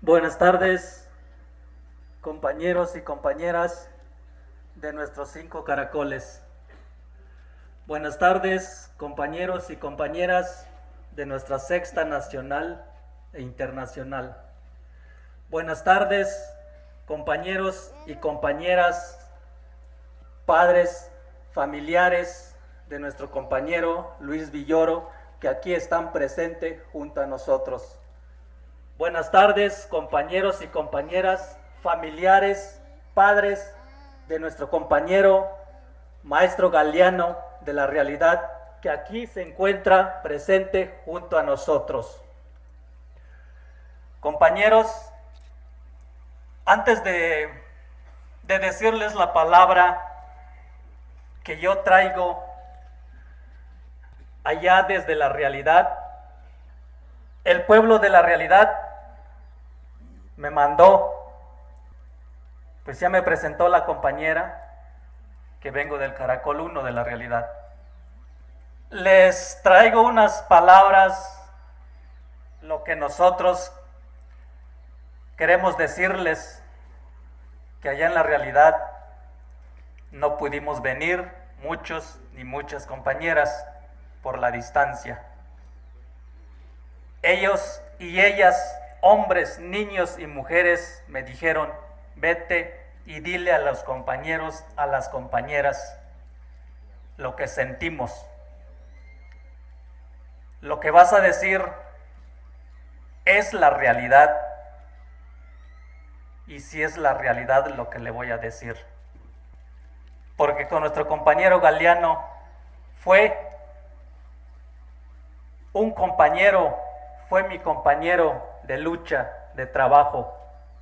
Buenas tardes, compañeros y compañeras de nuestros 5 caracoles. Buenas tardes, compañeros y compañeras de nuestra sexta nacional e internacional. Buenas tardes, compañeros y compañeras, padres, familiares de nuestro compañero Luis Villoro, que aquí están presentes junto a nosotros. Buenas tardes, compañeros y compañeras, familiares, padres de nuestro compañero maestro Galeano de la realidad, que aquí se encuentra presente junto a nosotros. Compañeros, antes de decirles la palabra que yo traigo allá desde la realidad, el pueblo de la realidad me mandó, pues ya me presentó la compañera, que vengo del Caracol 1 de la realidad. Les traigo unas palabras, lo que nosotros queremos decirles, que allá en la realidad no pudimos venir muchos ni muchas compañeras por la distancia. Ellos y ellas, hombres, niños y mujeres, me dijeron: vete y dile a los compañeros, a las compañeras, lo que sentimos. Lo que vas a decir es la realidad, y si es la realidad lo que le voy a decir. Porque con nuestro compañero Galeano fue un compañero, fue mi compañero de lucha, de trabajo.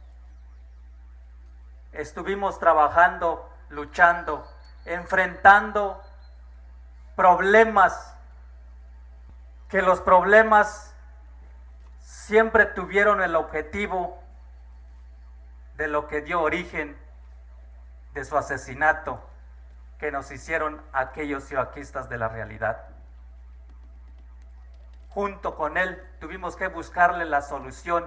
Estuvimos trabajando, luchando, enfrentando problemas, que los problemas siempre tuvieron el objetivo de lo que dio origen de su asesinato, que nos hicieron aquellos cioaquistas de la realidad. Junto con él tuvimos que buscarle la solución,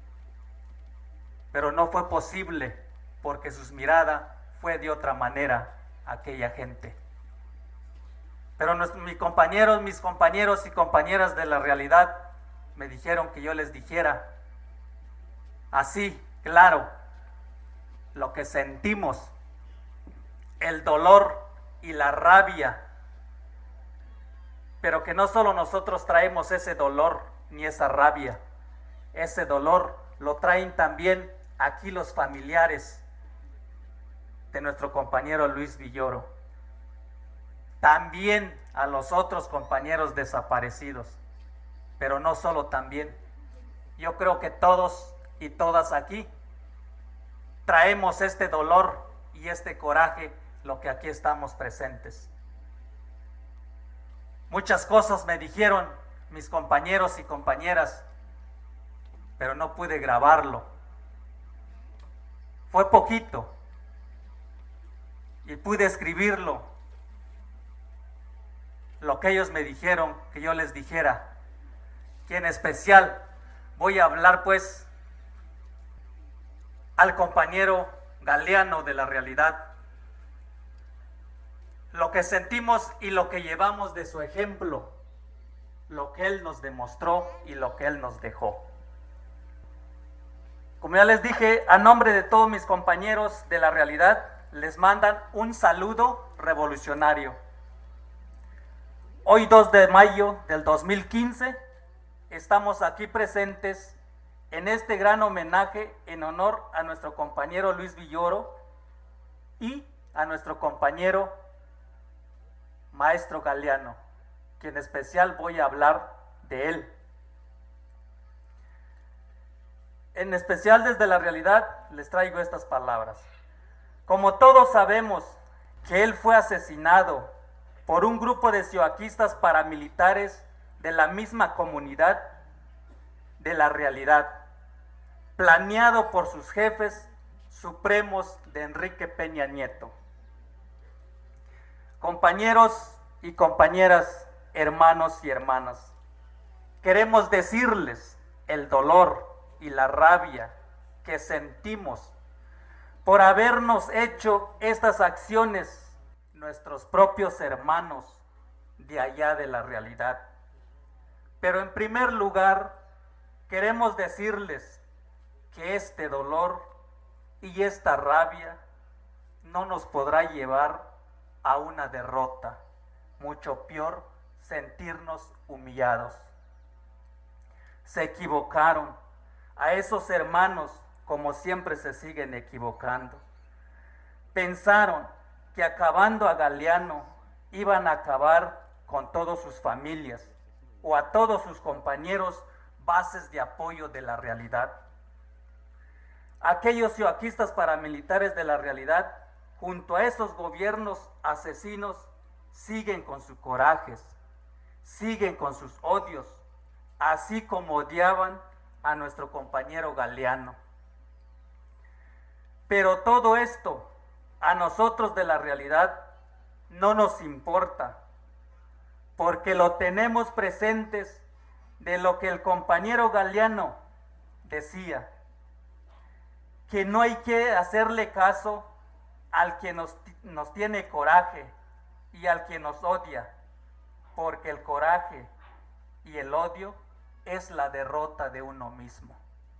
pero no fue posible, porque su mirada fue de otra manera aquella gente. Pero mis compañeros y compañeras de la realidad me dijeron que yo les dijera así, claro, lo que sentimos, el dolor y la rabia, pero que no solo nosotros traemos ese dolor ni esa rabia, ese dolor lo traen también aquí los familiares de nuestro compañero Luis Villoro, también a los otros compañeros desaparecidos, pero no solo también. Yo creo que todos y todas aquí traemos este dolor y este coraje, lo que aquí estamos presentes. Muchas cosas me dijeron mis compañeros y compañeras, pero no pude grabarlo. Fue poquito y pude escribirlo, lo que ellos me dijeron que yo les dijera. Y en especial voy a hablar pues al compañero Galeano de la realidad, lo que sentimos y lo que llevamos de su ejemplo, lo que él nos demostró y lo que él nos dejó. Como ya les dije, a nombre de todos mis compañeros de la realidad, les mandan un saludo revolucionario. Hoy 2 de mayo del 2015, estamos aquí presentes en este gran homenaje en honor a nuestro compañero Luis Villoro y a nuestro compañero maestro Galeano, que en especial voy a hablar de él. En especial desde la realidad les traigo estas palabras. Como todos sabemos que él fue asesinado por un grupo de cioaquistas paramilitares de la misma comunidad de la realidad, planeado por sus jefes supremos de Enrique Peña Nieto. Compañeros y compañeras, hermanos y hermanas, queremos decirles el dolor y la rabia que sentimos por habernos hecho estas acciones nuestros propios hermanos de allá de la realidad. Pero en primer lugar, queremos decirles que este dolor y esta rabia no nos podrá llevar a una derrota, mucho peor, sentirnos humillados. Se equivocaron. A esos hermanos, como siempre, se siguen equivocando. Pensaron que acabando a Galeano iban a acabar con todas sus familias o a todos sus compañeros bases de apoyo de la realidad. Aquellos cioaquistas paramilitares de la realidad, junto a esos gobiernos asesinos, siguen con sus corajes, siguen con sus odios, así como odiaban a nuestro compañero Galeano. Pero todo esto a nosotros de la realidad no nos importa, porque lo tenemos presentes de lo que el compañero Galeano decía, que no hay que hacerle caso al que nos tiene coraje y al que nos odia, porque el coraje y el odio es la derrota de uno mismo.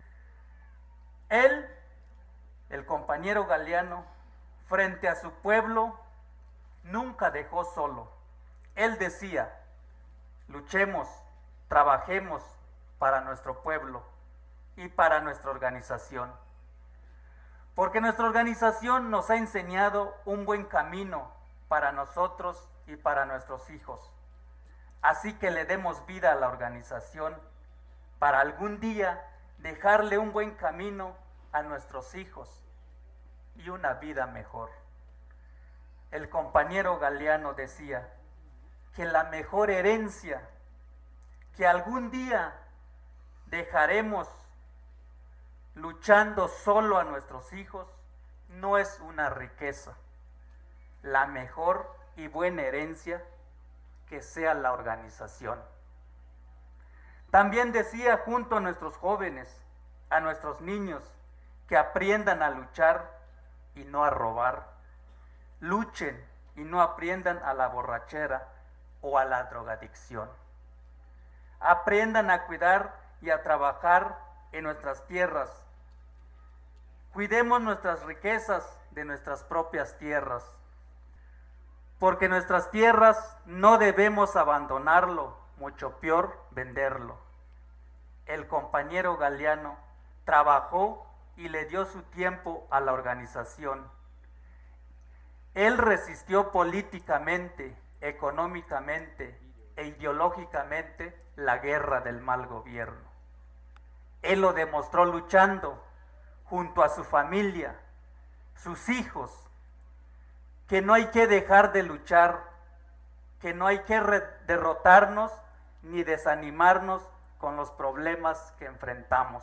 Él, el compañero Galeano, frente a su pueblo, nunca dejó solo. Él decía, luchemos, trabajemos para nuestro pueblo y para nuestra organización. Porque nuestra organización nos ha enseñado un buen camino para nosotros y para nuestros hijos. Así que le demos vida a la organización para algún día dejarle un buen camino a nuestros hijos y una vida mejor. El compañero Galeano decía que la mejor herencia que algún día dejaremos luchando solo a nuestros hijos no es una riqueza. La mejor y buena herencia que sea la organización. También decía junto a nuestros jóvenes, a nuestros niños, que aprendan a luchar y no a robar. Luchen y no aprendan a la borrachera o a la drogadicción. Aprendan a cuidar y a trabajar en nuestras tierras. Cuidemos nuestras riquezas de nuestras propias tierras, porque nuestras tierras no debemos abandonarlo, mucho peor venderlo. El compañero Galeano trabajó y le dio su tiempo a la organización. Él resistió políticamente, económicamente e ideológicamente la guerra del mal gobierno. Él lo demostró luchando junto a su familia, sus hijos, que no hay que dejar de luchar, que no hay que derrotarnos ni desanimarnos con los problemas que enfrentamos.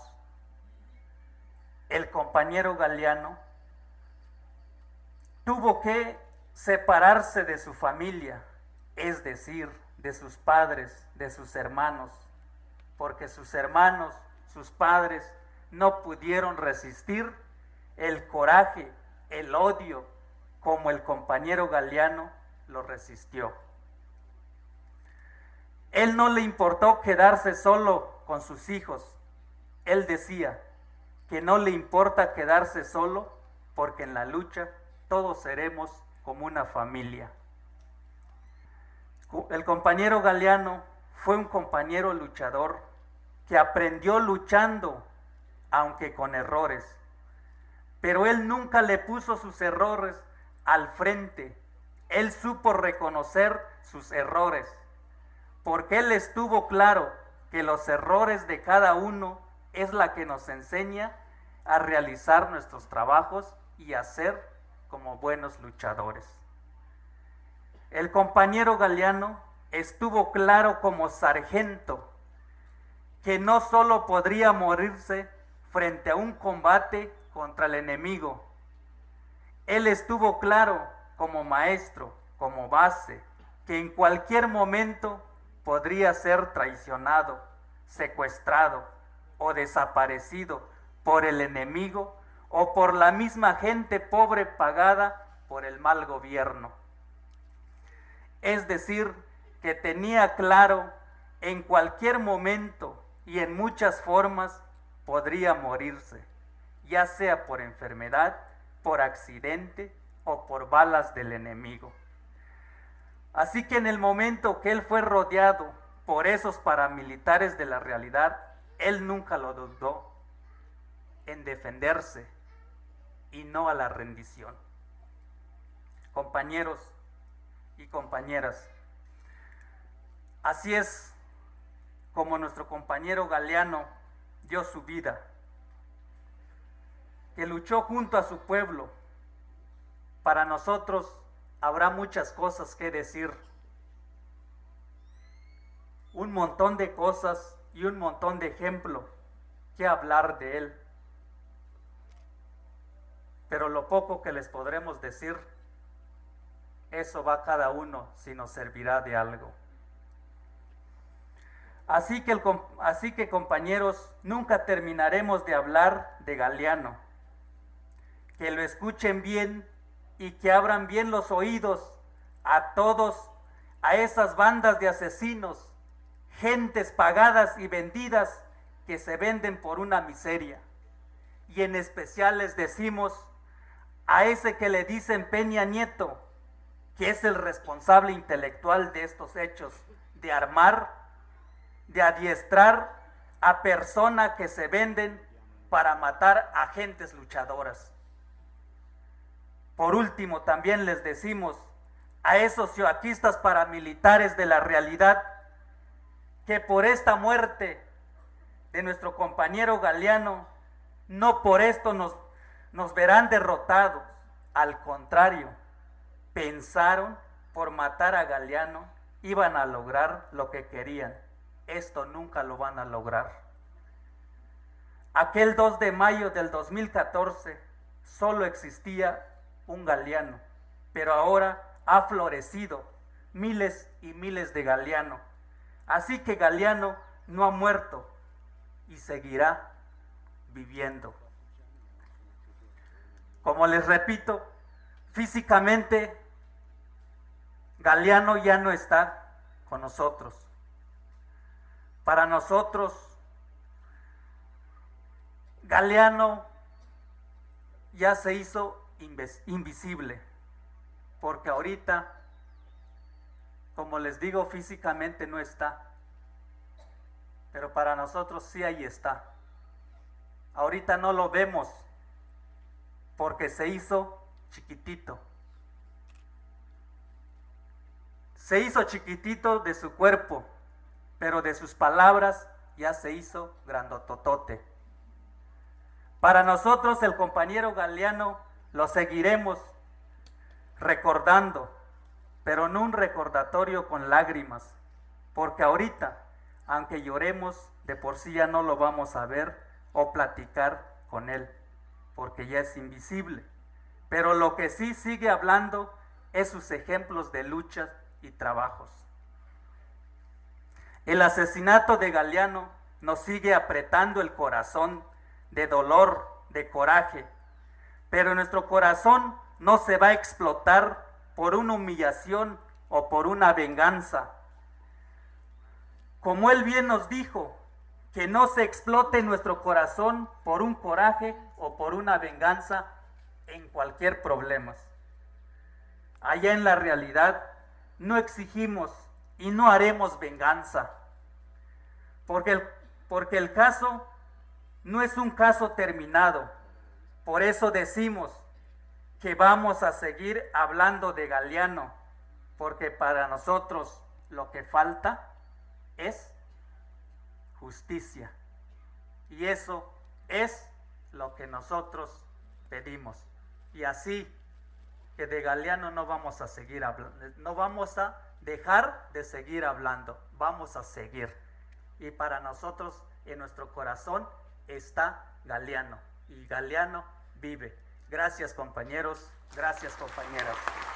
El compañero Galeano tuvo que separarse de su familia, es decir, de sus padres, de sus hermanos, porque sus hermanos, sus padres, no pudieron resistir el coraje, el odio, como el compañero Galeano lo resistió. Él no le importó quedarse solo con sus hijos. Él decía que no le importa quedarse solo porque en la lucha todos seremos como una familia. El compañero Galeano fue un compañero luchador que aprendió luchando, aunque con errores, pero él nunca le puso sus errores al frente. Él supo reconocer sus errores, porque él estuvo claro que los errores de cada uno es la que nos enseña a realizar nuestros trabajos y a ser como buenos luchadores. El compañero Galeano estuvo claro como sargento que no solo podría morirse frente a un combate contra el enemigo. Él estuvo claro como maestro, como base, que en cualquier momento podría ser traicionado, secuestrado o desaparecido por el enemigo o por la misma gente pobre pagada por el mal gobierno. Es decir, que tenía claro en cualquier momento y en muchas formas podría morirse, ya sea por enfermedad, por accidente o por balas del enemigo. Así que en el momento que él fue rodeado por esos paramilitares de la realidad, él nunca lo dudó en defenderse y no a la rendición. Compañeros y compañeras, así es como nuestro compañero Galeano dio su vida, que luchó junto a su pueblo. Para nosotros habrá muchas cosas que decir, un montón de cosas y un montón de ejemplos que hablar de él. Pero lo poco que les podremos decir, eso va a cada uno si nos servirá de algo. Así que compañeros, nunca terminaremos de hablar de Galeano. Que lo escuchen bien y que abran bien los oídos a todos, a esas bandas de asesinos, gentes pagadas y vendidas que se venden por una miseria. Y en especial les decimos a ese que le dicen Peña Nieto, que es el responsable intelectual de estos hechos, de armar, de adiestrar a personas que se venden para matar a gentes luchadoras. Por último, también les decimos a esos cioaquistas paramilitares de la realidad que por esta muerte de nuestro compañero Galeano, no por esto nos verán derrotados. Al contrario, pensaron por matar a Galeano iban a lograr lo que querían. Esto nunca lo van a lograr. Aquel 2 de mayo del 2014 solo existía un Galeano, pero ahora ha florecido miles y miles de Galeano. Así que Galeano no ha muerto y seguirá viviendo. Como les repito, físicamente Galeano ya no está con nosotros. Para nosotros, Galeano ya se hizo invisible, porque ahorita, como les digo, físicamente no está, pero para nosotros sí ahí está. Ahorita no lo vemos, porque se hizo chiquitito. Se hizo chiquitito de su cuerpo, pero de sus palabras ya se hizo grandototote. Para nosotros el compañero Galeano lo seguiremos recordando, pero no un recordatorio con lágrimas, porque ahorita, aunque lloremos, de por sí ya no lo vamos a ver o platicar con él, porque ya es invisible. Pero lo que sí sigue hablando es sus ejemplos de luchas y trabajos. El asesinato de Galeano nos sigue apretando el corazón de dolor, de coraje, pero nuestro corazón no se va a explotar por una humillación o por una venganza. Como él bien nos dijo, que no se explote nuestro corazón por un coraje o por una venganza en cualquier problema. Allá en la realidad no exigimos y no haremos venganza, porque el caso no es un caso terminado. Por eso decimos que vamos a seguir hablando de Galeano, porque para nosotros lo que falta es justicia, y eso es lo que nosotros pedimos. Y así que de Galeano no vamos a seguir hablando, no vamos a dejar de seguir hablando, vamos a seguir. Y para nosotros en nuestro corazón está Galeano, y Galeano vive. Gracias compañeros, gracias compañeras.